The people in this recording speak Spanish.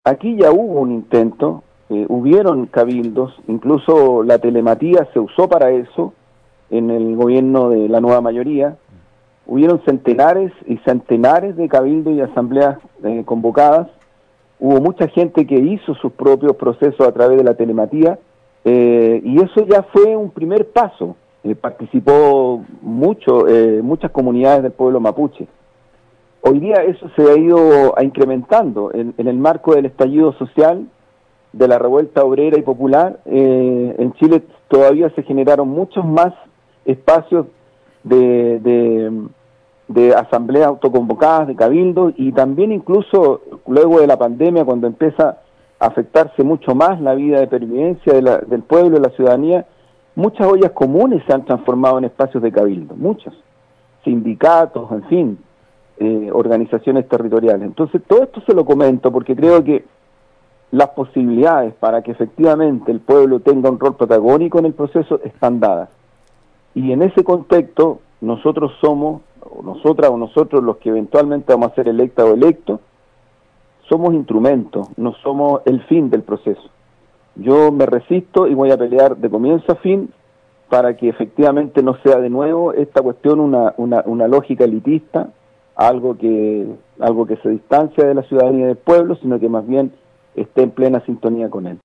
Aquí ya hubo un intento, hubieron cabildos, incluso la telematía se usó para eso en el gobierno de la nueva mayoría. Hubieron centenares y centenares de cabildos y asambleas convocadas. Hubo mucha gente que hizo sus propios procesos a través de la telematía, y eso ya fue un primer paso. Participó muchas comunidades del pueblo mapuche. Hoy día eso se ha ido incrementando en el marco del estallido social, de la revuelta obrera y popular. En Chile todavía se generaron muchos más espacios de, de, de asambleas autoconvocadas, de cabildos, y también incluso luego de la pandemia, cuando empieza a afectarse mucho más la vida de pervivencia del pueblo, de la ciudadanía, muchas ollas comunes se han transformado en espacios de cabildo, muchos, sindicatos, en fin, organizaciones territoriales. Entonces todo esto se lo comento porque creo que las posibilidades para que efectivamente el pueblo tenga un rol protagónico en el proceso están dadas. Y en ese contexto, nosotros somos, o nosotras o nosotros los que eventualmente vamos a ser electas o electos, somos instrumentos, no somos el fin del proceso. Yo me resisto y voy a pelear de comienzo a fin para que efectivamente no sea de nuevo esta cuestión una lógica elitista, algo que se distancia de la ciudadanía y del pueblo, sino que más bien esté en plena sintonía con él.